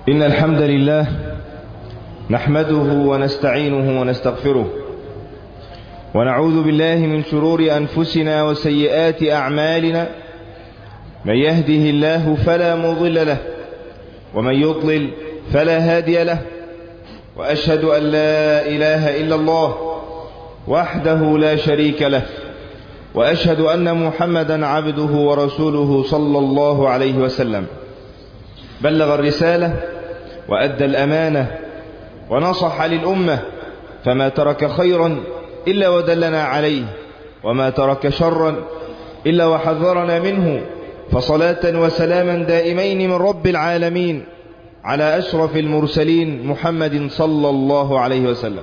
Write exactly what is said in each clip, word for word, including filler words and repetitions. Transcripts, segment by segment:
إن الحمد لله نحمده ونستعينه ونستغفره ونعوذ بالله من شرور أنفسنا وسيئات أعمالنا. من يهده الله فلا مضل له ومن يضلل فلا هادي له، وأشهد أن لا إله إلا الله وحده لا شريك له، وأشهد أن محمدا عبده ورسوله صلى الله عليه وسلم. بلغ الرسالة وأدى الأمانة ونصح للأمة، فما ترك خيرا إلا ودلنا عليه، وما ترك شرا إلا وحذرنا منه. فصلاة وسلاما دائمين من رب العالمين على أشرف المرسلين محمد صلى الله عليه وسلم.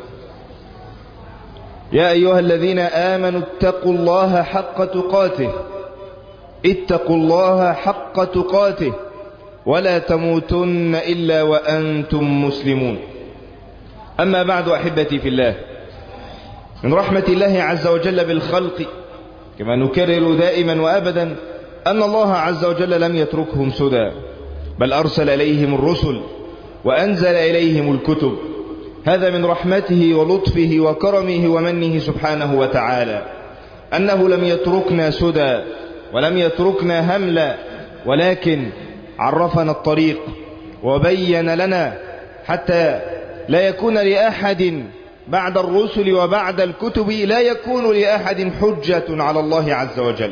يا أيها الذين آمنوا اتقوا الله حق تقاته اتقوا الله حق تقاته ولا تموتن إلا وأنتم مسلمون. أما بعد، أحبتي في الله، من رحمة الله عز وجل بالخلق كما نكرر دائما وأبدا أن الله عز وجل لم يتركهم سدى، بل أرسل إليهم الرسل وأنزل إليهم الكتب. هذا من رحمته ولطفه وكرمه ومنه سبحانه وتعالى، أنه لم يتركنا سدى ولم يتركنا هملا، ولكن عرفنا الطريق وبين لنا حتى لا يكون لأحد بعد الرسل وبعد الكتب لا يكون لأحد حجة على الله عز وجل.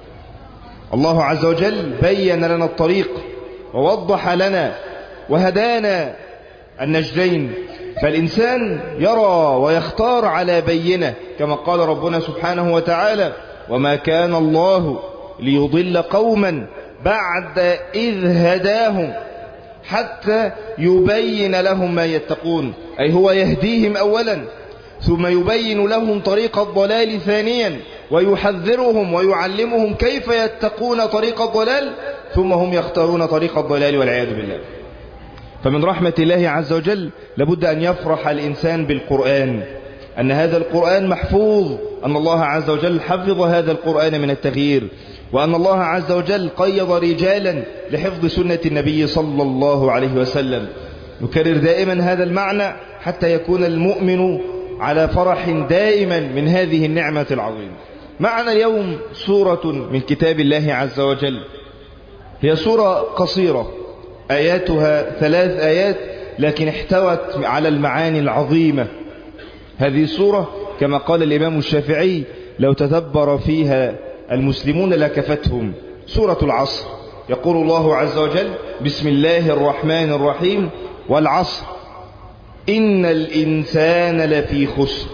الله عز وجل بين لنا الطريق ووضح لنا وهدانا النجدين، فالإنسان يرى ويختار على بينه، كما قال ربنا سبحانه وتعالى: وما كان الله ليضل قوما بعد إذ هداهم حتى يبين لهم ما يتقون. أي هو يهديهم أولا، ثم يبين لهم طريق الضلال ثانيا، ويحذرهم ويعلمهم كيف يتقون طريق الضلال، ثم هم يختارون طريق الضلال والعياذ بالله. فمن رحمة الله عز وجل لابد أن يفرح الإنسان بالقرآن، أن هذا القرآن محفوظ، أن الله عز وجل حفظ هذا القرآن من التغيير، وأن الله عز وجل قيض رجالا لحفظ سنة النبي صلى الله عليه وسلم. نكرر دائما هذا المعنى حتى يكون المؤمن على فرح دائما من هذه النعمة العظيمة. معنا اليوم سورة من كتاب الله عز وجل، هي سورة قصيرة آياتها ثلاث آيات، لكن احتوت على المعاني العظيمة. هذه السورة كما قال الإمام الشافعي: لو تدبر فيها المسلمون لكفتهم. سورة العصر. يقول الله عز وجل: بسم الله الرحمن الرحيم: والعصر إن الإنسان لفي خسر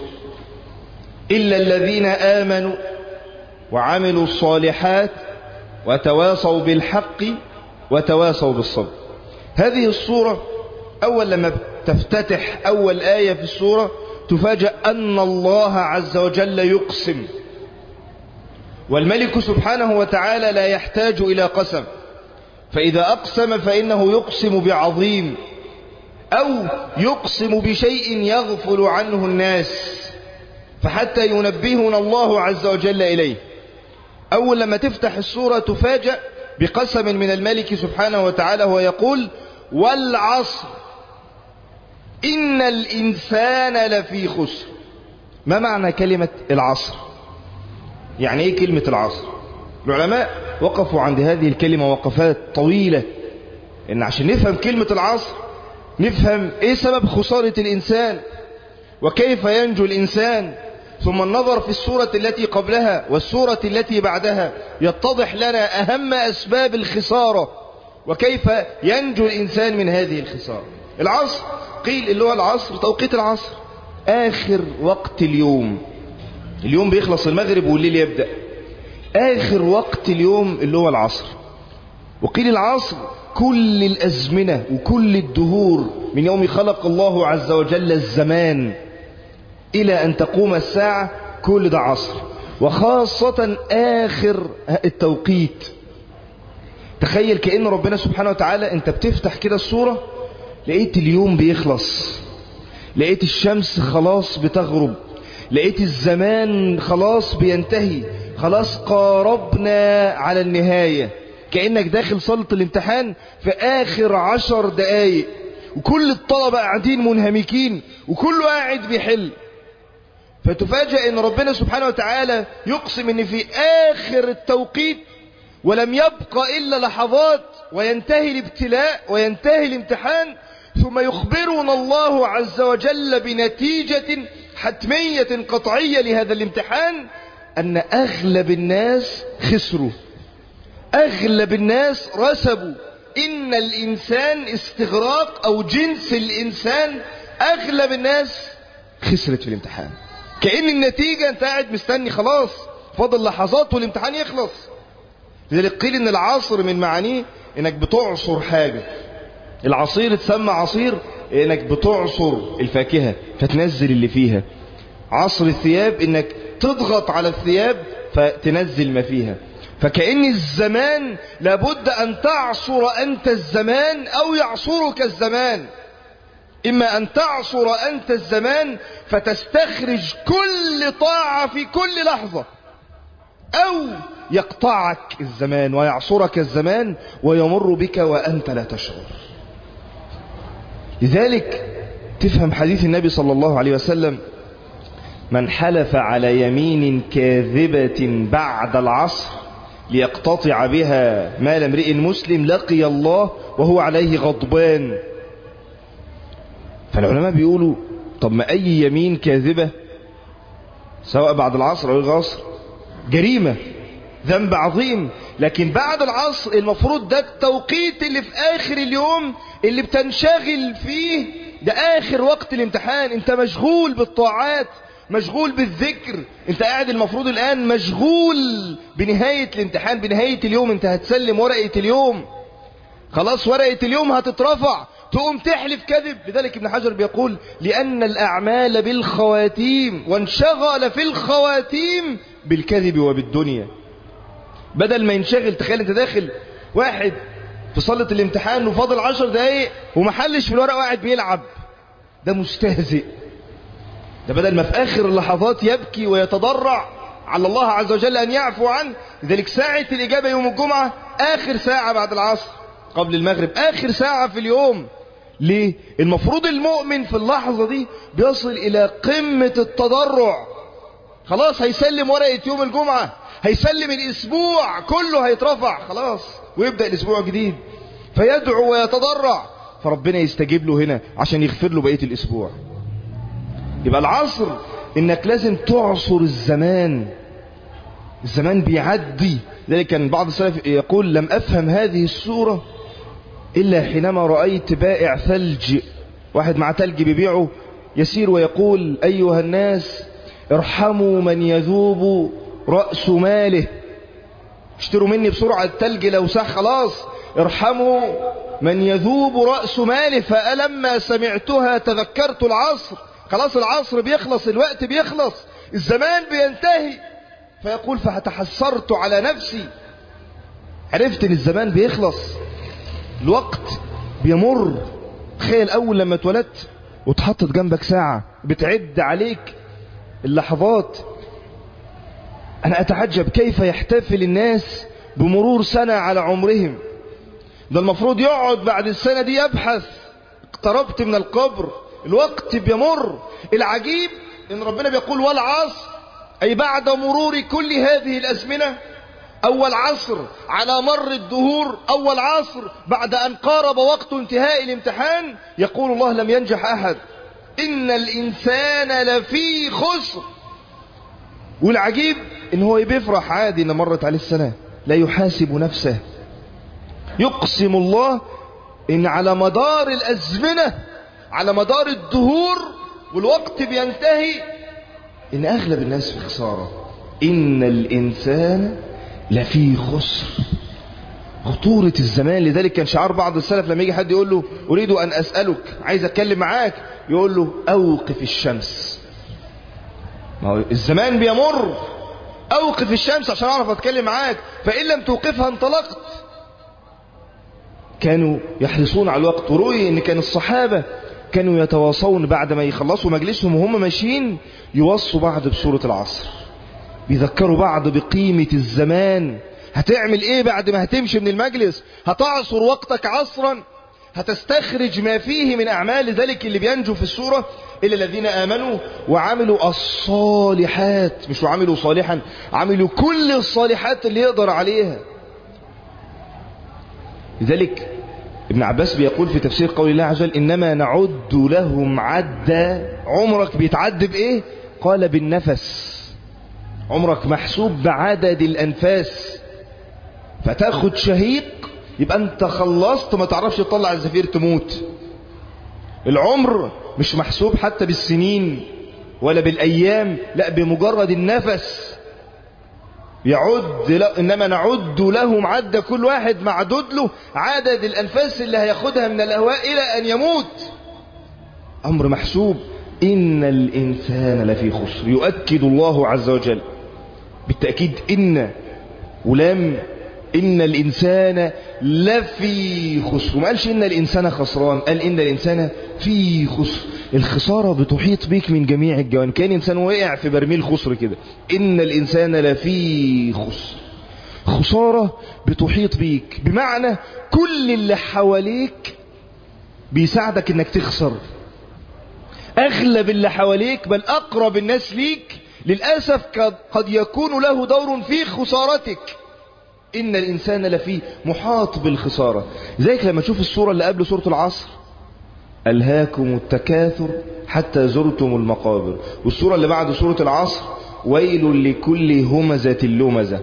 إلا الذين آمنوا وعملوا الصالحات وتواصوا بالحق وتواصوا بالصبر. هذه السورة أول لما تفتتح أول آية في السورة تفاجأ أن الله عز وجل يقسم، والملك سبحانه وتعالى لا يحتاج إلى قسم، فإذا أقسم فإنه يقسم بعظيم أو يقسم بشيء يغفل عنه الناس، فحتى ينبهنا الله عز وجل إليه. أول لما تفتح السورة تفاجأ بقسم من الملك سبحانه وتعالى ويقول: والعصر إن الإنسان لفي خسر. ما معنى كلمة العصر؟ يعني إيه كلمة العصر؟ العلماء وقفوا عند هذه الكلمة وقفات طويلة، إن عشان نفهم كلمة العصر نفهم إيه سبب خسارة الإنسان وكيف ينجو الإنسان، ثم النظر في السورة التي قبلها والسورة التي بعدها يتضح لنا أهم أسباب الخسارة وكيف ينجو الإنسان من هذه الخسارة. العصر قيل اللي هو العصر توقيت العصر، آخر وقت اليوم. اليوم بيخلص المغرب والليل يبدأ، آخر وقت اليوم اللي هو العصر. وقيل العصر كل الأزمنة وكل الدهور، من يوم خلق الله عز وجل الزمان إلى أن تقوم الساعة، كل ده عصر، وخاصة آخر التوقيت. تخيل كأن ربنا سبحانه وتعالى أنت بتفتح كده السورة لقيت اليوم بيخلص، لقيت الشمس خلاص بتغرب، لقيت الزمان خلاص بينتهي، خلاص قاربنا على النهاية، كأنك داخل صالة الامتحان في آخر عشر دقايق، وكل الطلبة قاعدين منهمكين وكله قاعد بيحل. فتفاجأ ان ربنا سبحانه وتعالى يقسم ان في اخر التوقيت ولم يبقى الا لحظات وينتهي الابتلاء وينتهي الامتحان، ثم يخبرنا الله عز وجل بنتيجة حتمية قطعية لهذا الامتحان، ان اغلب الناس خسروا، اغلب الناس رسبوا. ان الانسان استغراق او جنس الانسان اغلب الناس خسرت في الامتحان. كأن النتيجة انت قاعد مستني خلاص فاضل لحظات والامتحان يخلص. لذلك قيل ان العصر من معانيه انك بتعصر حاجة. العصير اتسمى عصير انك بتعصر الفاكهة فتنزل اللي فيها. عصر الثياب انك تضغط على الثياب فتنزل ما فيها. فكأن الزمان لابد ان تعصر انت الزمان او يعصرك الزمان. إما أن تعصر أنت الزمان فتستخرج كل طاعة في كل لحظة، أو يقطعك الزمان ويعصرك الزمان ويمر بك وأنت لا تشعر. لذلك تفهم حديث النبي صلى الله عليه وسلم: من حلف على يمين كاذبة بعد العصر ليقتطع بها مال امرئ مسلم لقي الله وهو عليه غضبان. فالعلماء بيقولوا طب ما أي يمين كاذبة سواء بعد العصر أو العصر جريمة، ذنب عظيم، لكن بعد العصر المفروض ده التوقيت اللي في آخر اليوم اللي بتنشغل فيه، ده آخر وقت الامتحان. انت مشغول بالطاعات، مشغول بالذكر، انت قاعد المفروض الآن مشغول بنهاية الامتحان، بنهاية اليوم. انت هتسلم ورقة اليوم، خلاص ورقة اليوم هتترفع، تقوم تحلف كذب. لذلك ابن حجر بيقول: لأن الأعمال بالخواتيم، وانشغل في الخواتيم بالكذب وبالدنيا. بدل ما ينشغل، تخيل انت داخل واحد في صالة الامتحان وفاضل عشر دقايق ومحلش في الورق وقاعد بيلعب، ده مستهزئ. ده بدل ما في آخر اللحظات يبكي ويتضرع على الله عز وجل أن يعفو عنه. لذلك ساعة الإجابة يوم الجمعة آخر ساعة بعد العصر قبل المغرب، آخر ساعة في اليوم. ليه؟ المفروض المؤمن في اللحظة دي بيصل إلى قمة التضرع. خلاص هيسلم ورقة يوم الجمعة، هيسلم الأسبوع كله، هيترفع خلاص ويبدأ الأسبوع جديد، فيدعو ويتضرع فربنا يستجيب له هنا عشان يغفر له بقية الأسبوع. يبقى العصر إنك لازم تعصر الزمان. الزمان بيعدي. ذلك كان بعض السلف يقول: لم أفهم هذه السورة إلا حينما رأيت بائع ثلج، واحد مع ثلج بيبيعه، يسير ويقول: أيها الناس ارحموا من يذوب رأس ماله، اشتروا مني بسرعة الثلج لو ساح، خلاص ارحموا من يذوب رأس ماله. فألما سمعتها تذكرت العصر. خلاص العصر بيخلص، الوقت بيخلص، الزمان بينتهي. فيقول: فتحسرت على نفسي، عرفت ان الزمان بيخلص، الوقت بيمر. تخيل اول لما اتولدت وتحطت جنبك ساعة بتعد عليك اللحظات. انا اتعجب كيف يحتفل الناس بمرور سنة على عمرهم. ده المفروض يقعد بعد السنة دي يبحث، اقتربت من القبر، الوقت بيمر. العجيب ان ربنا بيقول: والعصر، أي بعد مرور كل هذه الأزمنة. أول عصر على مر الدهور، أول عصر بعد أن قارب وقت انتهاء الامتحان، يقول الله: لم ينجح أحد، إن الإنسان لفي خسر. والعجيب إن هو بيفرح عادي إن مرت عليه السنة، لا يحاسب نفسه. يقسم الله إن على مدار الأزمنة، على مدار الدهور والوقت بينتهي، إن أغلب الناس في خسارة. إن الإنسان لفي خسر. خطورة الزمان. لذلك كان شعار بعض السلف لما يجي حد يقول له: أريد أن أسألك، عايز أتكلم معاك، يقول له: أوقف الشمس. ما هو الزمان بيمر، أوقف الشمس عشان أعرف أتكلم معاك، فإن لم توقفها انطلقت. كانوا يحرصون على الوقت. ورؤي إن كان الصحابة كانوا يتواصون بعد ما يخلصوا مجلسهم وهم ماشيين، يوصوا بعض بسورة العصر، بيذكروا بعض بقيمة الزمان. هتعمل ايه بعد ما هتمشي من المجلس؟ هتعصر وقتك عصرا، هتستخرج ما فيه من أعمال. ذلك اللي بينجو في السورة إلا الذين آمنوا وعملوا الصالحات، مش وعملوا صالحا، عملوا كل الصالحات اللي يقدر عليها. لذلك ابن عباس بيقول في تفسير قول الله عز وجل إنما نعد لهم عدا. عمرك بيتعد بإيه؟ قال بالنفس. عمرك محسوب بعدد الأنفاس، فتاخد شهيق يبقى انت خلصت، ما تعرفش تطلع الزفير تموت. العمر مش محسوب حتى بالسنين ولا بالأيام، لا بمجرد النفس. يعد لا إنما نعد لهم عد، كل واحد معدود له عدد الأنفاس اللي هياخدها من الأهواء إلى أن يموت. أمر محسوب. إن الإنسان لفي خسر. يؤكد الله عز وجل بالتأكيد إن ولام إن الإنسان لفي خسر، ما قالش إن الإنسان خسران، قال إن الإنسان في خسر. الخسارة بتحيط بيك من جميع الجوانب، كان إنسان وقع في برميل خسر كده. إن الإنسان لفي خسر، خسارة بتحيط بيك، بمعنى كل اللي حواليك بيساعدك إنك تخسر. أغلب اللي حواليك بل أقرب الناس ليك للأسف قد يكون له دور في خسارتك. إن الإنسان لفي محاط بالخسارة. ذلك لما تشوف السورة اللي قبل سورة العصر ألهاكم التكاثر حتى زرتم المقابر، والسورة اللي بعد سورة العصر ويل لكل همزة لمزة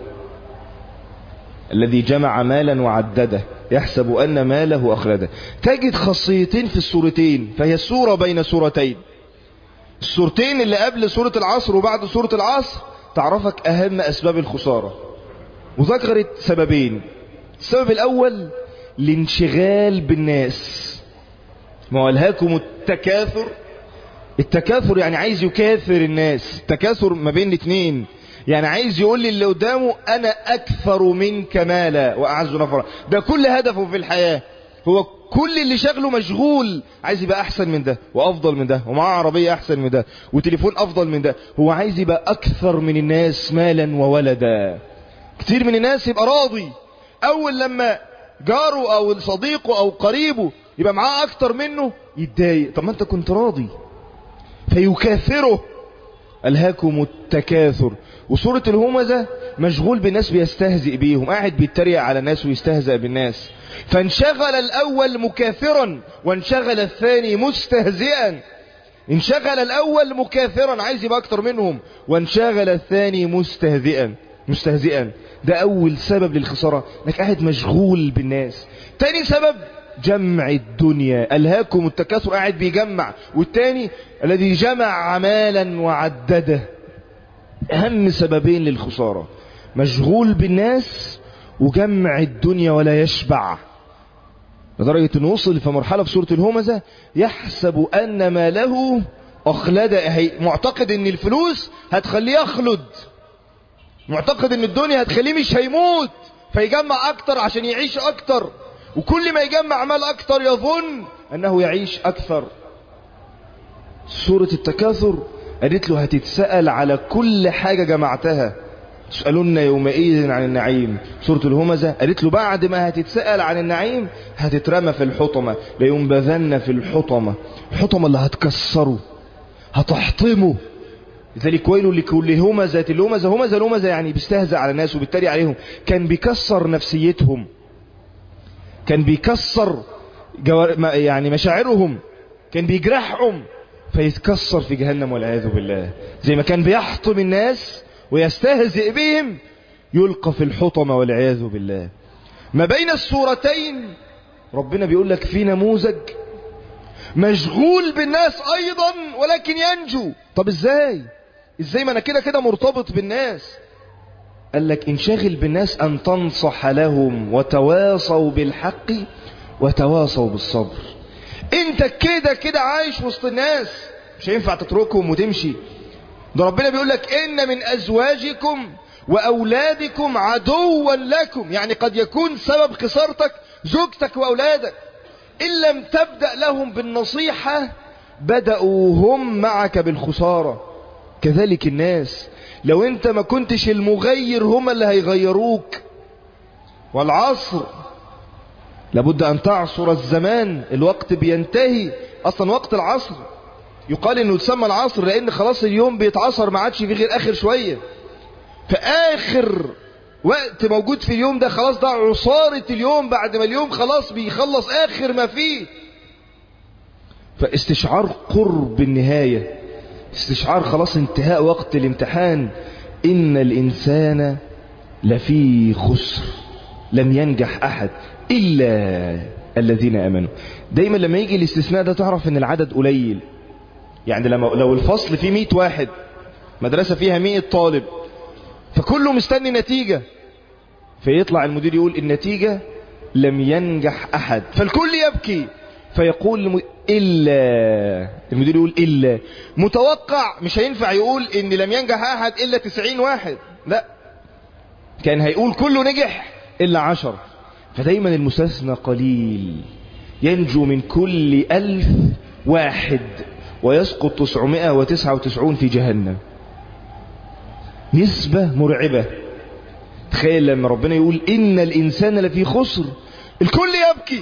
الذي جمع مالا وعدده يحسب أن ماله أخلده. تجد خاصيتين في السورتين، فهي السورة بين سورتين. السورتين اللي قبل سورة العصر وبعد سورة العصر تعرفك أهم أسباب الخسارة، وذكرت سببين. السبب الأول الانشغال بالناس. ما هو ألهاكم التكاثر، التكاثر يعني عايز يكاثر الناس. التكاثر ما بين الاثنين، يعني عايز يقول لي اللي قدامه أنا أكثر منك مالا وأعز نفرا. ده كل هدفه في الحياة، هو كل اللي شغله مشغول، عايز يبقى أحسن من ده وأفضل من ده، ومعاه عربية أحسن من ده وتليفون أفضل من ده. هو عايز يبقى أكثر من الناس مالا وولدا. كتير من الناس يبقى راضي أول لما جاره أو صديقه أو قريبه يبقى معاه أكتر منه يتضايق. طب ما أنت كنت راضي، فيكاثره. ألهاكم التكاثر. وسورة الهمزة مشغول بالناس، بيستهزئ بيهم، قاعد بيتريق على الناس ويستهزئ بالناس. فانشغل الأول مكاثرا وانشغل الثاني مستهزئا. انشغل الأول مكاثرا عايز يبقى أكتر منهم، وانشغل الثاني مستهزئا مستهزئا. ده أول سبب للخسارة، انك قاعد مشغول بالناس. تاني سبب جمع الدنيا. ألهاكم التكاثر، قاعد بيجمع. والتاني الذي جمع مالا وعدده. أهم سببين للخسارة، مشغول بالناس وجمع الدنيا ولا يشبع، لدرجة أنه وصل في مرحلة في سورة الهمزة يحسب أن ما له أخلد. معتقد أن الفلوس هتخليه يخلد، معتقد أن الدنيا هتخليه مش هيموت، فيجمع أكتر عشان يعيش أكتر، وكل ما يجمع مال أكتر يظن أنه يعيش أكثر. سورة التكاثر قالت له هتتسأل على كل حاجة جمعتها، تسألون يومئذ عن النعيم. سورة الهمزة قالت له بعد ما هتتسأل عن النعيم هتترمى في الحطمة، لينبذن في الحطمة. الحطمة اللي هتكسره هتحطمه. لذلك ويل لكل همزة الهمزة. همزة الهمزة يعني بيستهزأ على الناس وبيتريق عليهم، كان بيكسر نفسيتهم، كان بيكسر جوار... يعني مشاعرهم، كان بيجرحهم فيتكسر في جهنم والعياذ بالله. زي ما كان بيحطم الناس ويستهزئ بهم يلقى في الحطمة والعياذ بالله. ما بين السورتين ربنا بيقول لك في نموذج مشغول بالناس أيضا ولكن ينجو. طب ازاي ازاي ما انا كده كده مرتبط بالناس؟ قال لك انشغل بالناس أن تنصح لهم وتواصوا بالحق وتواصوا بالصبر. انت كده كده عايش وسط الناس، مش هينفع تتركهم وتمشي. ده ربنا بيقول لك إن من أزواجكم وأولادكم عدوا لكم، يعني قد يكون سبب خسارتك زوجتك وأولادك. إن لم تبدأ لهم بالنصيحة بدأوا هم معك بالخسارة. كذلك الناس، لو انت ما كنتش المغير هم اللي هيغيروك. والعصر لابد أن تعصر الزمان، الوقت بينتهي. أصلا وقت العصر يقال إنه يتسمى العصر لأن خلاص اليوم بيتعصر، ما عادش في غير آخر شوية. فآخر وقت موجود في اليوم ده خلاص، ده عصارة اليوم، بعد ما اليوم خلاص بيخلص آخر ما فيه. فاستشعار قرب النهاية، استشعار خلاص انتهاء وقت الامتحان. إن الإنسان لفي خسر لم ينجح أحد إلا الذين آمنوا. دايما لما يجي الاستثناء ده تعرف ان العدد قليل. يعني لما لو الفصل فيه مئة واحد، مدرسة فيها مئة طالب، فكله مستني نتيجة، فيطلع المدير يقول النتيجة لم ينجح أحد، فالكل يبكي، فيقول إلا، المدير يقول إلا، متوقع مش هينفع يقول إن لم ينجح أحد إلا تسعين واحد، لا، كان هيقول كله نجح إلا عشر. فدايما المستثنى قليل، ينجو من كل ألف واحد ويسقط تسعمائة وتسعة وتسعون في جهنم. نسبة مرعبة. تخيل لما ربنا يقول إن الإنسان لفي خسر، الكل يبكي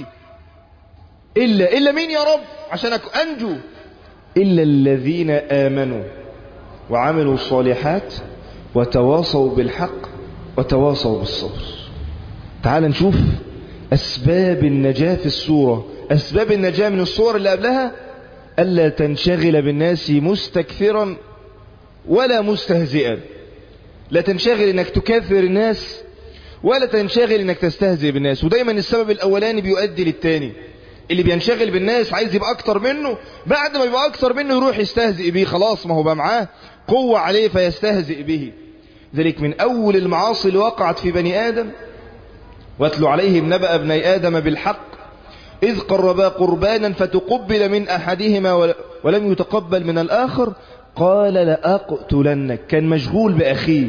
إلا إلا مين يا رب عشان أنجو؟ إلا الذين آمنوا وعملوا الصالحات وتواصوا بالحق وتواصوا بالصبر. تعال نشوف أسباب النجاة في السورة. أسباب النجاة من الصور اللي قبلها: ألا تنشغل بالناس مستكثرا ولا مستهزئا. لا تنشغل انك تكثر الناس ولا تنشغل انك تستهزئ بالناس. ودايما السبب الاولاني بيؤدي للتاني. اللي بينشغل بالناس عايز يبقى اكتر منه، بعد ما يبقى اكتر منه يروح يستهزئ به، خلاص ما هو بقى معاه قوة عليه فيستهزئ به. ذلك من اول المعاصي اللي وقعت في بني ادم: واتلو عليهم نبأ ابني ادم بالحق اذ قربا قربانا فتقبل من احدهما ولم يتقبل من الاخر قال لأقتلنك. كان مشغول بأخيه.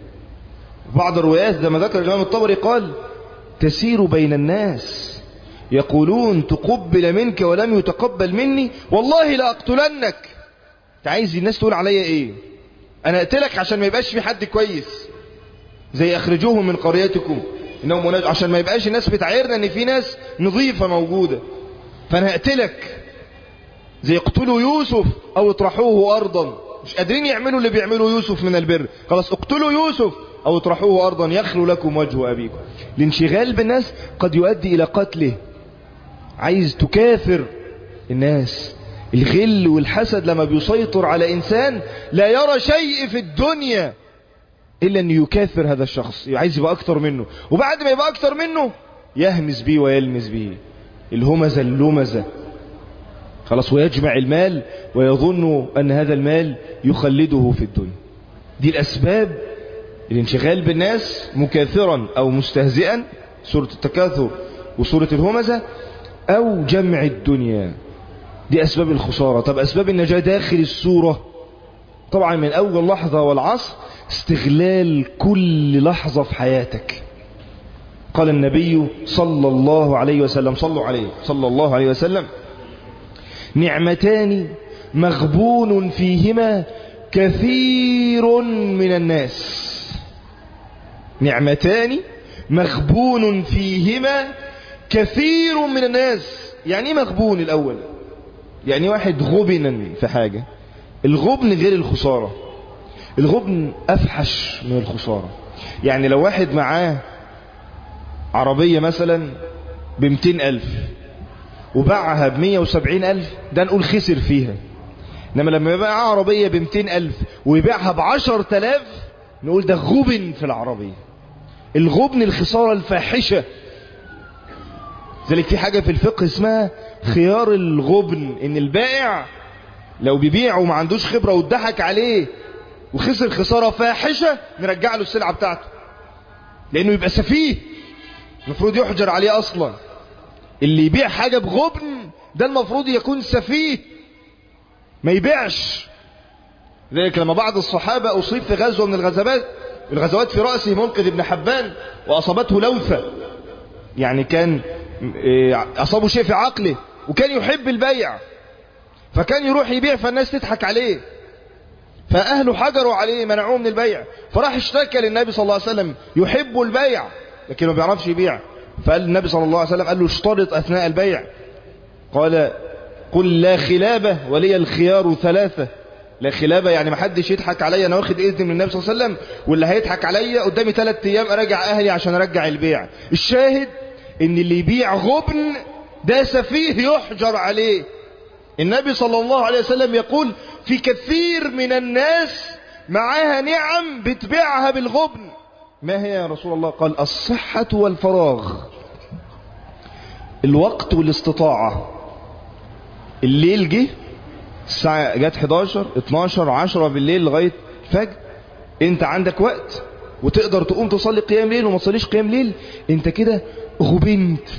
بعض الروايات لما ذكر الإمام الطبري قال: تسير بين الناس يقولون تقبل منك ولم يتقبل مني والله لأقتلنك. انت عايز الناس تقول عليا ايه؟ انا اقتلك عشان ما يبقاش في حد كويس، زي اخرجوهم من قريتكم انهم مناج، عشان ما يبقاش الناس بتعيرنا ان في ناس نظيفة موجودة، فانا هقتلك. زي اقتلوا يوسف او اطرحوه ارضا. مش قادرين يعملوا اللي بيعملوا يوسف من البر، خلاص اقتلوا يوسف او اطرحوه ارضا يخلو لكم وجه ابيكم. الانشغال بالناس قد يؤدي الى قتله. عايز تكاثر الناس. الغل والحسد لما بيسيطر على انسان لا يرى شيء في الدنيا الا ان يكاثر هذا الشخص، عايز يبقى اكتر منه، وبعد ما يبقى اكتر منه يهمس بيه ويلمس بيه. الهمزة اللمزة، خلاص، ويجمع المال ويظن أن هذا المال يخلده في الدنيا. دي الأسباب: الانشغال بالناس مكاثرا أو مستهزئا، سورة التكاثر وسورة الهمزة، أو جمع الدنيا. دي أسباب الخسارة. طب أسباب النجاة داخل السورة: طبعا من أول لحظة والعصر استغلال كل لحظة في حياتك. قال النبي صلى الله عليه وسلم، صلوا عليه صلى الله عليه وسلم: نعمتان مغبون فيهما كثير من الناس. نعمتان مغبون فيهما كثير من الناس. يعني ايه مغبون؟ الأول يعني واحد غبنا في حاجة. الغبن غير الخسارة. الغبن أفحش من الخسارة. يعني لو واحد معاه عربية مثلا بمتين ألف وباعها بمية وسبعين ألف، ده نقول خسر فيها. إنما لما يبقى عربية بمتين ألف ويبيعها بعشر تلاف نقول ده غبن في العربية. الغبن الخسارة الفاحشة. ذلك في حاجة في الفقه اسمها خيار الغبن، إن البائع لو بيبيع وما عندوش خبرة واتضحك عليه وخسر خسارة فاحشة نرجع له السلعة بتاعته، لأنه يبقى سفيه، المفروض يحجر عليه أصلا. اللي يبيع حاجة بغبن ده المفروض يكون سفيه، ما يبيعش. لذلك لما بعض الصحابة أصيب في غزوة من الغزوات الغزوات في رأسه منقذ ابن حبان وأصابته لوثة، يعني كان أصابه شيء في عقله وكان يحب البيع، فكان يروح يبيع فالناس تضحك عليه، فأهله حجروا عليه منعوه من البيع، فراح اشتكى للنبي صلى الله عليه وسلم يحب البيع لكن ما بيعرفش يبيع. فقال النبي صلى الله عليه وسلم قال له اشترط أثناء البيع، قال قل لا خلابة ولي الخيار ثلاثة. لا خلابة يعني ما حدش يضحك عليا، انا واخد اذن من النبي صلى الله عليه وسلم، واللي هيضحك عليا قدامي ثلاث ايام اراجع اهلي عشان ارجع البيع. الشاهد ان اللي يبيع غبن ده سفيه يحجر عليه. النبي صلى الله عليه وسلم يقول في كثير من الناس معاها نعم بتبيعها بالغبن. ما هي يا رسول الله؟ قال الصحة والفراغ، الوقت والاستطاعة. الليل جه، الساعة جت حداشر اتناشر عشرة بالليل لغاية فجر، انت عندك وقت وتقدر تقوم تصلي قيام ليل وما تصليش قيام ليل، انت كده غبنت،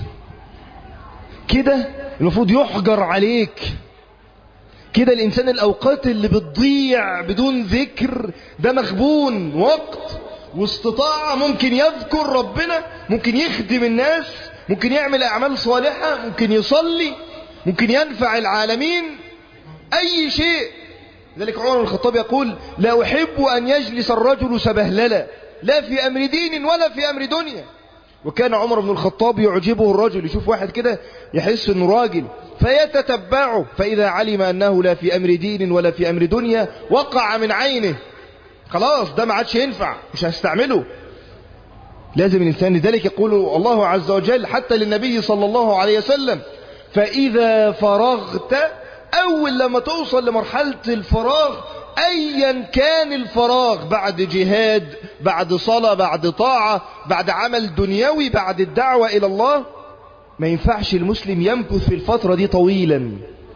كده المفروض يحجر عليك. كده الانسان الاوقات اللي بتضيع بدون ذكر ده مغبون. وقت واستطاعة، ممكن يذكر ربنا، ممكن يخدم الناس، ممكن يعمل اعمال صالحة، ممكن يصلي، ممكن ينفع العالمين، اي شيء. ذلك عمر بن الخطاب يقول لا احب ان يجلس الرجل سبهللا لا في امر دين ولا في امر دنيا. وكان عمر بن الخطاب يعجبه الرجل، يشوف واحد كده يحس انه راجل فيتتبعه، فاذا علم انه لا في امر دين ولا في امر دنيا وقع من عينه، خلاص ده ما عادش ينفع، مش هستعمله. لازم الانسان، لذلك يقول الله عز وجل حتى للنبي صلى الله عليه وسلم فاذا فرغت، اول لما توصل لمرحلة الفراغ ايا كان الفراغ، بعد جهاد، بعد صلاة، بعد طاعة، بعد عمل دنيوي، بعد الدعوة الى الله، ما ينفعش المسلم يمكث في الفترة دي طويلا،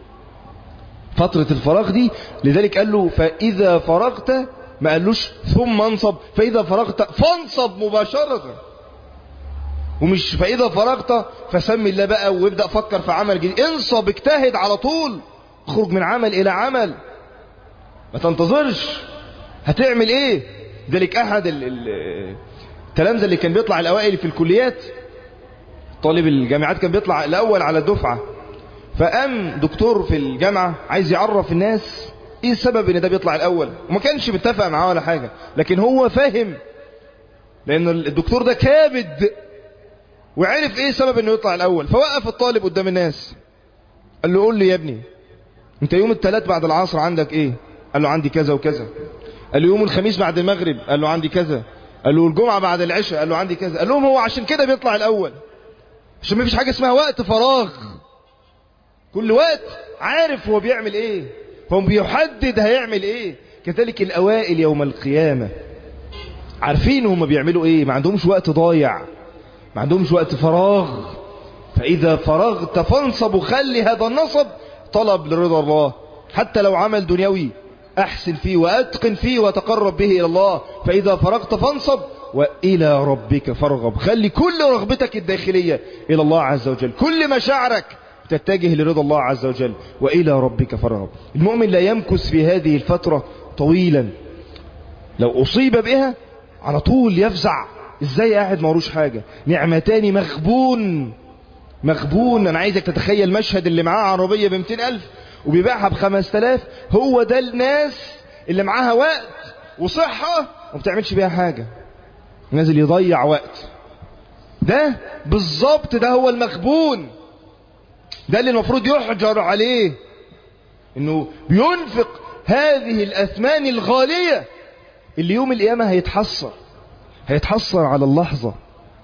فترة الفراغ دي. لذلك قال له فاذا فرغت، ما قالوش ثم انصب، فاذا فرغت فانصب مباشرة، ومش فاذا فرغت فسمي الله بقى وابدأ فكر في عمل جديد. انصب، اجتهد على طول، اخرج من عمل الى عمل، ما تنتظرش هتعمل ايه. ذلك احد التلامذة اللي كان بيطلع الاوائل في الكليات، طالب الجامعات كان بيطلع الاول على الدفعة، فقام دكتور في الجامعة عايز يعرف الناس ايه السبب ان ده بيطلع الاول، وما كانش متفق معاه ولا حاجة، لكن هو فاهم لان الدكتور ده كابد وعرف ايه سبب انه يطلع الاول. فوقف الطالب قدام الناس قال له قول لي يا ابني انت يوم الثلاث بعد العصر عندك ايه؟ قال له عندي كذا وكذا. قال له يوم الخميس بعد المغرب؟ قال له عندي كذا. قال له الجمعة بعد العشاء؟ قال له عندي كذا. قال لهم هو عشان كده بيطلع الاول، عشان ما فيش حاجة اسمها وقت فراغ، كل وقت عارف هو بيعمل ايه، هو بيحدد هيعمل ايه. كذلك الاوائل يوم القيامة عارفين هم بيعملوا ايه، ما عندهمش وقت ضايع، ما عندهمش وقت فراغ. فاذا فرغت فانصب، وخلي هذا النصب طلب لرضا الله، حتى لو عمل دنيوي احسن فيه واتقن فيه وتقرب به الى الله. فاذا فرغت فانصب والى ربك فارغب، خلي كل رغبتك الداخلية الى الله عز وجل، كل مشاعرك تتجه لرضا الله عز وجل، والى ربك فارغب. المؤمن لا يمكث في هذه الفترة طويلا، لو اصيب بها على طول يفزع، ازاي قاعد موروش حاجة، نعمتان مغبون مغبون. انا عايزك تتخيل مشهد اللي معاه عربية بمتين الف وبيبيعها بخمس تلاف، هو ده الناس اللي معاها وقت وصحة ومبتعملش بيها حاجة، نازل يضيع وقت. ده بالظبط ده هو المغبون، ده اللي المفروض يحجر عليه، انه بينفق هذه الاثمان الغالية اللي يوم القيامة هيتحصر هيتحصر على اللحظة.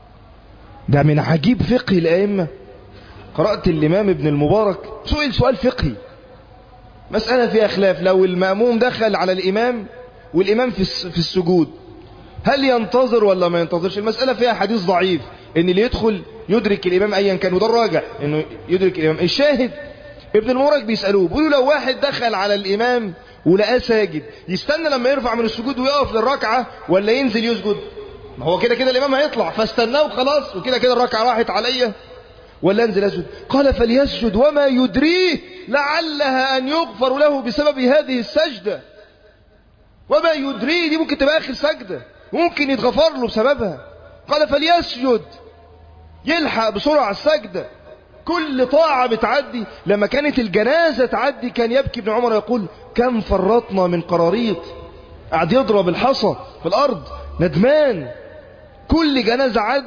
ده من عجيب فقه الائمة. قرأت الامام ابن المبارك سئل سؤال فقهي، مسألة فيها خلاف، لو المأموم دخل على الامام والامام في السجود هل ينتظر ولا ما ينتظرش؟ المسألة فيها حديث ضعيف ان اللي يدخل يدرك الامام ايا كان، وده الراجع انه يدرك الامام. الشاهد ابن المبارك بيسألوه، بيقولوا لو واحد دخل على الامام ولقاه ساجد يستنى لما يرفع من السجود ويقف للركعة ولا ينزل يسجد؟ ما هو كده كده الامام هيطلع فاستناه وخلاص، وكده كده الركعة راحت عليا، ولا انزل اسجد؟ قال فليسجد وما يدريه لعلها ان يغفر له بسبب هذه السجدة. وما يدريه دي ممكن تبقى اخر سجدة، ممكن يتغفر له بسببها. قال فليسجد، يلحق بسرعة السجدة. كل طاعة بتعدي، لما كانت الجنازة تعدي كان يبكي ابن عمر يقول كم فرطنا من قراريط، قعد يضرب الحصى في الارض ندمان. كل جنازة عدت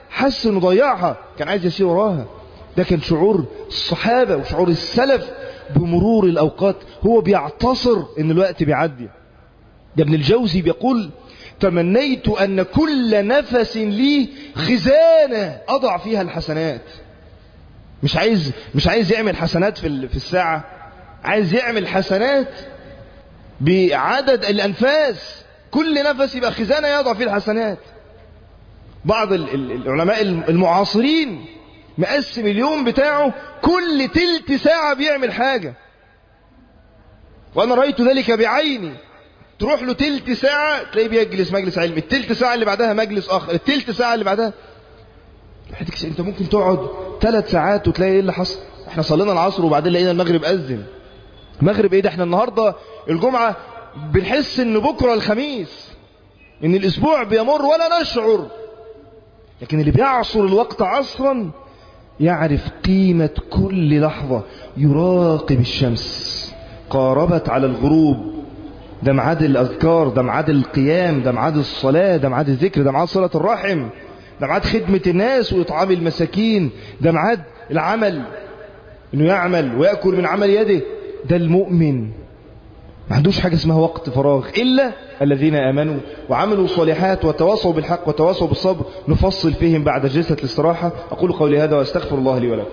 حس انه ضيعها، كان عايز يسير وراها. ده كان شعور الصحابة وشعور السلف بمرور الأوقات، هو بيعتصر ان الوقت بيعدي. ده ابن الجوزي بيقول تمنيت أن كل نفس لي خزانة أضع فيها الحسنات. مش عايز مش عايز يعمل حسنات في في الساعة، عايز يعمل حسنات بعدد الأنفاس، كل نفس يبقى خزانة يضع فيه الحسنات. بعض العلماء المعاصرين مقسم اليوم بتاعه كل تلت ساعة بيعمل حاجة، وأنا رأيت ذلك بعيني. تروح له تلت ساعة تلاقيه بيجلس مجلس علم، التلت ساعة اللي بعدها مجلس آخر، التلت ساعة اللي بعدها. انت ممكن تقعد ثلاث ساعات وتلاقي ايه اللي حصل. احنا صلينا العصر وبعدين لقينا المغرب أذن. المغرب ايه ده؟ احنا النهاردة الجمعة بنحس ان بكرة الخميس، ان الاسبوع بيمر ولا نشعر. لكن اللي بيعصر الوقت عصرا يعرف قيمة كل لحظة. يراقب الشمس قاربت على الغروب، ده ميعاد الأذكار، ده ميعاد القيام، ده ميعاد الصلاة، ده ميعاد الذكر، ده ميعاد صلة الرحم، ده ميعاد خدمة الناس وإطعام المساكين، ده ميعاد العمل، إنه يعمل ويأكل من عمل يده. ده المؤمن ما عندوش حاجة اسمها وقت فراغ إلا الذين آمنوا وعملوا الصالحات وتواصوا بالحق وتواصوا بالصبر. نفصل فيهم بعد جلسة الاستراحة. أقول قولي هذا وأستغفر الله لي ولكم.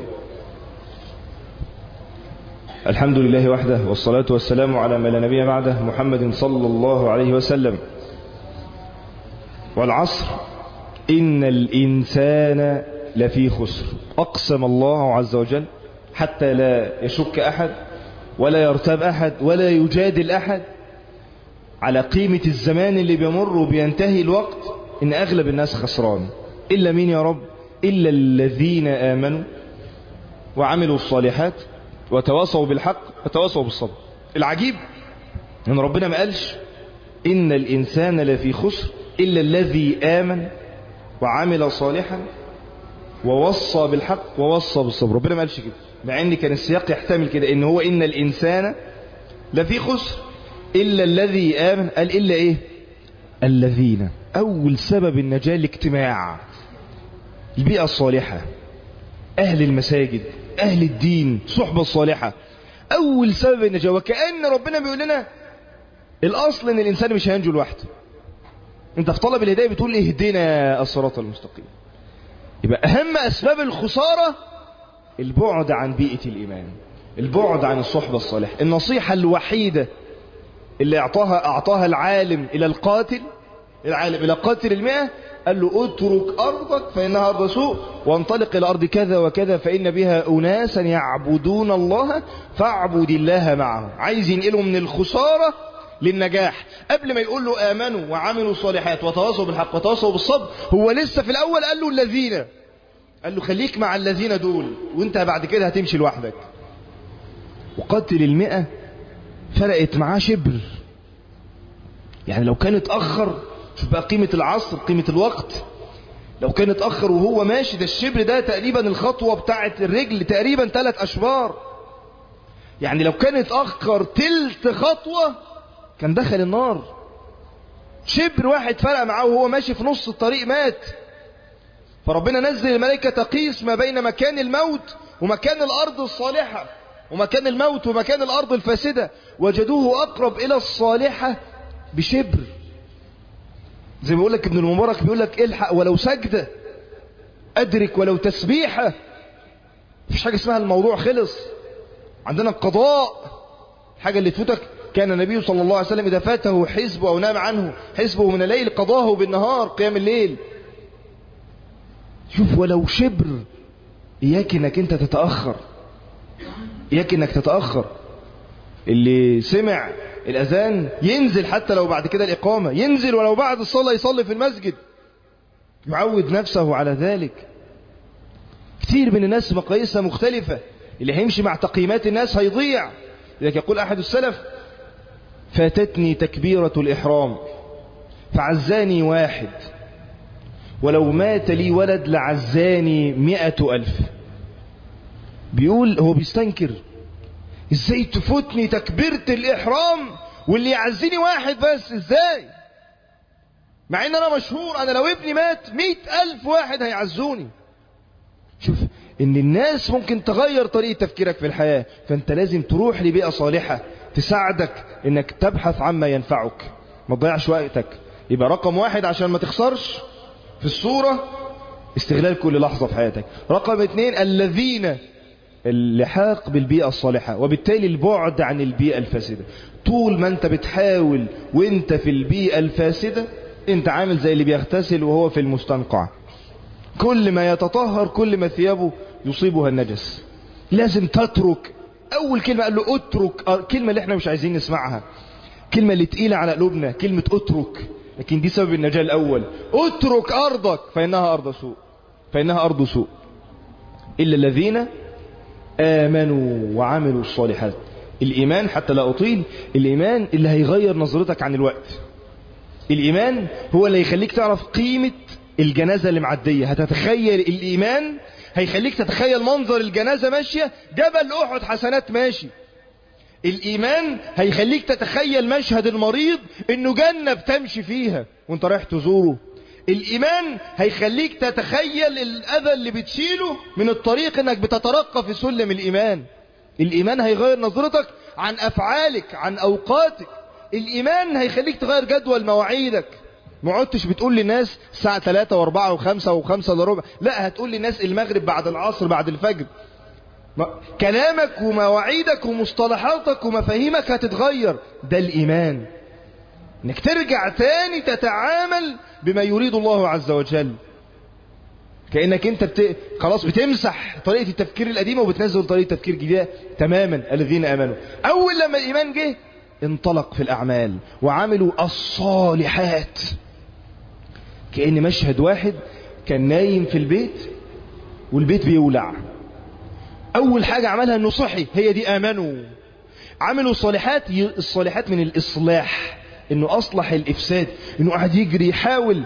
الحمد لله وحده، والصلاة والسلام على من لا نبي بعده، محمد صلى الله عليه وسلم. والعصر إن الإنسان لفي خسر. أقسم الله عز وجل حتى لا يشك أحد ولا يرتاب أحد ولا يجادل أحد على قيمة الزمان اللي بيمر وبينتهي الوقت، إن أغلب الناس خسران. إلا مين يا رب؟ إلا الذين آمنوا وعملوا الصالحات وتواصوا بالحق وتواصوا بالصبر. العجيب ان ربنا ما قالش ان الانسان لفي خسر الا الذي امن وعمل صالحا ووصى بالحق ووصى بالصبر. ربنا ما قالش كده، مع ان كان السياق يحتمل كده، ان هو ان الانسان لفي خسر الا الذي امن. قال الا ايه؟ الذين. اول سبب النجاة الاجتماع، البيئة الصالحة، اهل المساجد، أهل الدين، صحبة الصالحة، أول سبب النجاة. وكأن ربنا بيقول لنا الأصل إن الإنسان مش هينجو لوحده. أنت في طلب الهداية بتقول اهدنا الصراط المستقيم. يبقى أهم أسباب الخسارة البعد عن بيئة الإيمان، البعد عن الصحبة الصالحة. النصيحة الوحيدة اللي أعطاها أعطاها العالم إلى القاتل، العالم إلى قاتل المئة، قال له اترك أرضك فإنها أرض سوء وانطلق إلى أرض كذا وكذا فإن بها أناسا يعبدون الله فاعبد الله معهم. عايز ينقله من الخسارة للنجاح. قبل ما يقول له آمنوا وعملوا الصالحات وتواصوا بالحق وتواصوا بالصبر، هو لسه في الأول قال له الذين، قال له خليك مع الذين دول وانت بعد كده هتمشي لوحدك. وقاتل المئة فرقت معاه شبر. يعني لو كان اتأخر، شوف بقى قيمة العصر، قيمة الوقت. لو كان اتأخر وهو ماشي، ده الشبر ده تقريبا الخطوة بتاعة الرجل تقريبا ثلاث أشبار. يعني لو كان اتأخر تلت خطوة كان دخل النار. شبر واحد فرق معاه وهو ماشي في نص الطريق مات. فربنا نزل الملائكة تقيس ما بين مكان الموت ومكان الأرض الصالحة، ومكان الموت ومكان الأرض الفاسدة، وجدوه أقرب إلى الصالحة بشبر. زي ما بيقول لك ابن المبارك، بيقول لك الحق ولو سجدة، أدرك ولو تسبيحة. مفيش حاجة اسمها الموضوع خلص. عندنا القضاء، حاجة اللي تفوتك. كان النبي صلى الله عليه وسلم إذا فاته حزبه أو نام عنه حزبه من الليل قضاه بالنهار قيام الليل. شوف ولو شبر. إياك إنك أنت تتأخر، إياك إنك تتأخر. اللي سمع الأذان ينزل حتى لو بعد كده الإقامة، ينزل ولو بعد الصلاة يصلي في المسجد، يعود نفسه على ذلك. كتير من الناس مقاييسها مختلفة. اللي هيمشي مع تقييمات الناس هيضيع. لذلك يقول أحد السلف: فاتتني تكبيرة الإحرام فعزاني واحد ولو مات لي ولد لعزاني مئة ألف. بيقول هو بيستنكر، ازاي تفوتني تكبيرة الإحرام واللي يعزيني واحد بس؟ ازاي؟ مع ان انا مشهور، انا لو ابني مات مئة الف واحد هيعزوني. شوف ان الناس ممكن تغير طريقة تفكيرك في الحياة، فانت لازم تروح لبيئة صالحة تساعدك انك تبحث عما ينفعك، ما تضيعش وقتك. يبقى رقم واحد عشان ما تخسرش في الصورة استغلال كل لحظة في حياتك. رقم اتنين الذين اللحاق بالبيئة الصالحة، وبالتالي البعد عن البيئة الفاسدة. طول ما انت بتحاول وانت في البيئة الفاسدة انت عامل زي اللي بيغتسل وهو في المستنقع، كل ما يتطهر كل ما ثيابه يصيبها النجس. لازم تترك. اول كلمة قال له اترك، كلمة اللي احنا مش عايزين نسمعها، كلمة اللي تقيلة على قلوبنا، كلمة اترك، لكن دي سبب النجاة الاول. اترك ارضك فانها ارض سوء، فانها ارض سوء الا الذين آمنوا وعملوا الصالحات. الإيمان، حتى لا أطيل، الإيمان اللي هيغير نظرتك عن الوقت. الإيمان هو اللي يخليك تعرف قيمة الجنازة اللي معدية. هتتخيل الإيمان هيخليك تتخيل منظر الجنازة ماشية، جبل أحد حسنات ماشي. الإيمان هيخليك تتخيل مشهد المريض إنه جنة بتمشي فيها وانت رايح تزوره. الإيمان هيخليك تتخيل الأذى اللي بتشيله من الطريق انك بتترقى في سلم الإيمان. الإيمان هيغير نظرتك عن أفعالك، عن أوقاتك. الإيمان هيخليك تغير جدول مواعيدك. ما عدتش بتقول للناس الساعة ثلاثة واربعة وخمسة وخمسة الا ربع، لا، هتقول للناس المغرب بعد العصر بعد الفجر. كلامك ومواعيدك ومصطلحاتك ومفاهيمك هتتغير. ده الإيمان، انك ترجع تاني تتعامل بما يريد الله عز وجل، كأنك انت بت... خلاص بتمسح طريقة التفكير القديمة وبتنزل طريقة تفكير جديدة تماما. الذين آمنوا، اول لما الإيمان جه انطلق في الأعمال وعملوا الصالحات. كأن مشهد واحد كان نايم في البيت والبيت بيولع، اول حاجة عملها انه صحي، هي دي آمنوا. عملوا الصالحات، الصالحات من الإصلاح، انه اصلح الافساد، انه قاعد يجري يحاول،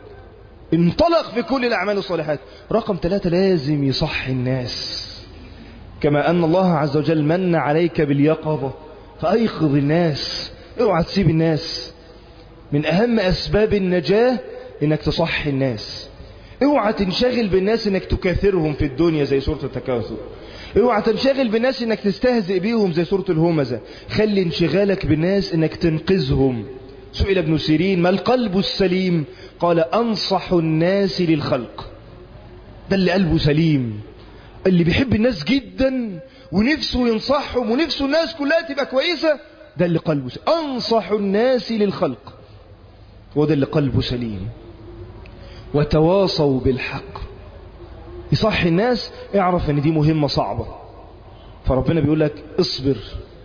انطلق في كل الاعمال الصالحات. رقم ثلاثة لازم يصحي الناس، كما ان الله عز وجل من عليك باليقظة فايقظ الناس. اوعى تسيب الناس. من اهم اسباب النجاة انك تصحي الناس. اوعى تنشغل بالناس انك تكاثرهم في الدنيا زي سورة التكاثر. اوعى تنشغل بالناس انك تستهزئ بيهم زي سورة الهمزة. خلي انشغالك بالناس انك تنقذهم. سئل ابن سيرين ما القلب السليم؟ قال انصح الناس للخلق. ده اللي قلبه سليم، اللي بيحب الناس جدا ونفسه ينصحهم ونفسه الناس كلها تبقى كويسة، ده اللي قلبه سليم. انصح الناس للخلق، وده اللي قلبه سليم. وتواصوا بالحق. يصحي الناس، اعرف ان دي مهمة صعبة، فربنا بيقول لك اصبر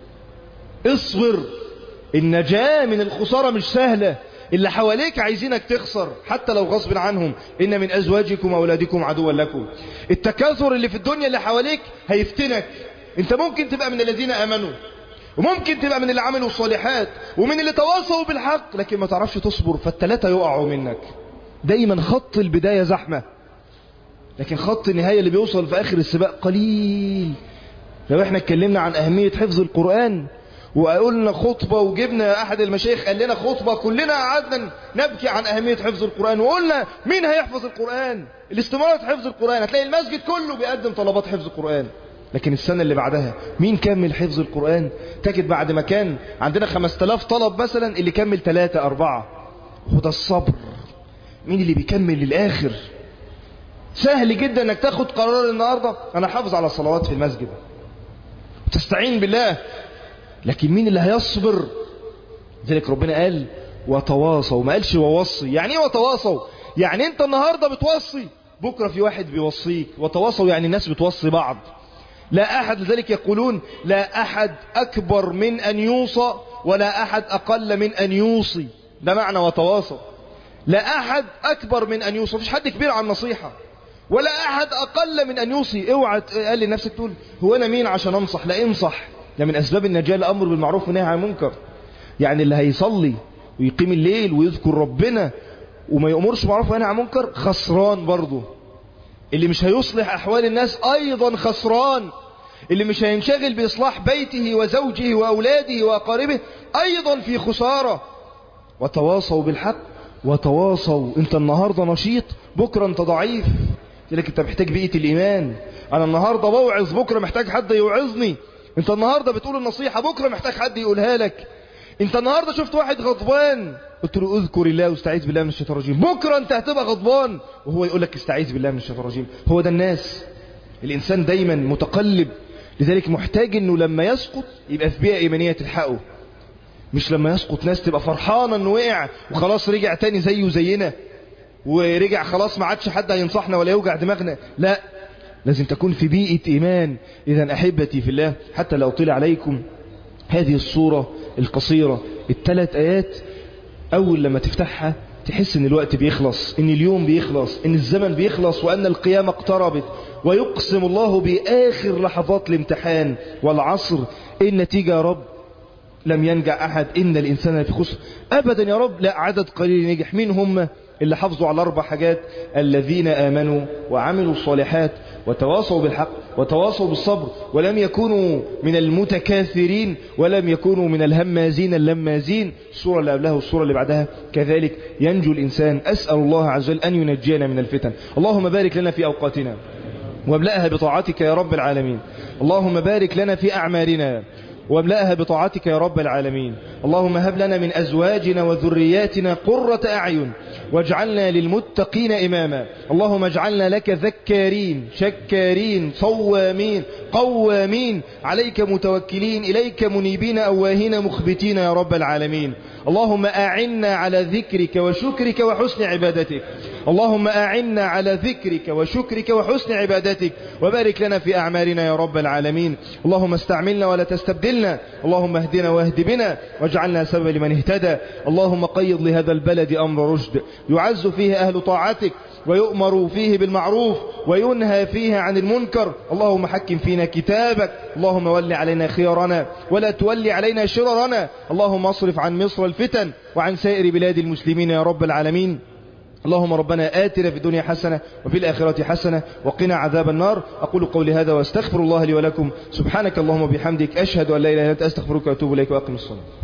اصبر. النجاة من الخسارة مش سهلة. اللي حواليك عايزينك تخسر حتى لو غصب عنهم. إن من أزواجكم وأولادكم عدوا لكم. التكاثر اللي في الدنيا اللي حواليك هيفتنك. انت ممكن تبقى من الذين آمنوا، وممكن تبقى من اللي عملوا الصالحات، ومن اللي تواصوا بالحق، لكن ما تعرفش تصبر، فالتلاتة يقعوا منك. دايما خط البداية زحمة، لكن خط النهاية اللي بيوصل في آخر السباق قليل. لو احنا اتكلمنا عن أهمية حفظ القرآن وقلنا خطبة وجبنا أحد المشايخ قال لنا خطبة، كلنا قعدنا نبكي عن أهمية حفظ القرآن، وقلنا مين هيحفظ القرآن؟ الاستمارة في حفظ القرآن. هتلاقي المسجد كله بيقدم طلبات حفظ القرآن، لكن السنة اللي بعدها مين كمل حفظ القرآن؟ تجد بعد ما كان عندنا خمسة آلاف طلب مثلا اللي كمل ثلاثة أربعة. وده الصبر. مين اللي بيكمل للآخر؟ سهل جدا انك تاخد قرار النهاردة انا حافظ على الصلوات في المسجد وتستعين بالله، لكن مين اللي هيصبر؟ ذلك ربنا قال وتواصوا، ما قالش ووصي. يعني ايه وتواصوا؟ يعني انت النهاردة بتوصي، بكرة في واحد بيوصيك. وتواصوا يعني الناس بتوصي بعض. لا أحد، لذلك يقولون لا أحد أكبر من أن يوصى ولا أحد أقل من أن يوصي. ده معنى وتواصوا. لا أحد أكبر من أن يوصي، مفيش حد كبير عن نصيحة، ولا أحد أقل من أن يوصي. اوعى تقال لنفسك تقول هو أنا مين عشان أنصح؟ لا، انصح. ده من أسباب النجاة الأمر بالمعروف والنهي عن المنكر. يعني اللي هيصلي ويقيم الليل ويذكر ربنا وما يأمرش معروف والنهي عن المنكر خسران برضه. اللي مش هيصلح أحوال الناس أيضا خسران. اللي مش هينشغل بإصلاح بيته وزوجه وأولاده وأقاربه أيضا في خسارة. وتواصوا بالحق وتواصوا. انت النهاردة نشيط، بكرة انت ضعيف، لكن انت محتاج بيئة الإيمان. انا النهاردة بوعظ، بكرة محتاج حد يوعظني. انت النهاردة بتقول النصيحة، بكرة محتاج حد يقولها لك. انت النهاردة شفت واحد غضبان، قلت له اذكر الله واستعيذ بالله من الشيطان الرجيم، بكرة انت هتبقى غضبان وهو يقول لك استعيذ بالله من الشيطان الرجيم. هو ده الناس. الانسان دايما متقلب، لذلك محتاج انه لما يسقط يبقى في بيئة ايمانية تلحقه، مش لما يسقط ناس تبقى فرحانة انه وقع وخلاص رجع تاني زيه زينا ورجع خلاص ما عادش حد هينصحنا ولا يوجع دماغنا. لا، لازم تكون في بيئة ايمان. اذا احبتي في الله، حتى لو طلع عليكم هذه الصورة القصيرة، الثلاث ايات، اول لما تفتحها تحس ان الوقت بيخلص، ان اليوم بيخلص، ان الزمن بيخلص، وان القيامة اقتربت. ويقسم الله باخر لحظات الامتحان والعصر، ايه النتيجة يا رب؟ لم ينجح احد، ان الانسان في خسر. ابدا يا رب، لا، عدد قليل نجح. مين هم اللي حافظوا على اربع حاجات؟ الذين امنوا وعملوا الصالحات وتواصوا بالحق وتواصوا بالصبر، ولم يكونوا من المتكاثرين ولم يكونوا من الهمازين اللمازين. السورة اللي قبلها والسورة اللي بعدها كذلك ينجو الانسان. اسأل الله عز وجل ان ينجينا من الفتن. اللهم بارك لنا في اوقاتنا واملأها بطاعتك يا رب العالمين. اللهم بارك لنا في اعمالنا واملأها بطاعتك يا رب العالمين. اللهم هب لنا من أزواجنا وذرياتنا قرة أعين واجعلنا للمتقين إماما. اللهم اجعلنا لك ذكارين شكارين صوامين قوامين، عليك متوكلين، إليك منيبين أواهين مخبتين يا رب العالمين. اللهم أعنا على ذكرك وشكرك وحسن عبادتك. اللهم أعنا على ذكرك وشكرك وحسن عبادتك، وبارك لنا في أعمالنا يا رب العالمين. اللهم استعملنا ولا تستبدلنا. اللهم اهدنا واهد بنا واجعلنا سببا لمن اهتدى. اللهم قيض لهذا البلد أمر رشد، يعز فيه أهل طاعتك ويؤمر فيه بالمعروف وينهى فيه عن المنكر. اللهم حكم فينا كتابك. اللهم ول علينا خيارنا ولا تولي علينا شررنا. اللهم اصرف عن مصر الفتن وعن سائر بلاد المسلمين يا رب العالمين. اللهم ربنا آتنا في الدنيا حسنة وفي الآخرة حسنة وقنا عذاب النار. أقول قولي هذا واستغفر الله لي ولكم. سبحانك اللهم وبحمدك، أشهد أن لا إله إلا أنت، أستغفرك وأتوب إليك، وأقم الصلاة.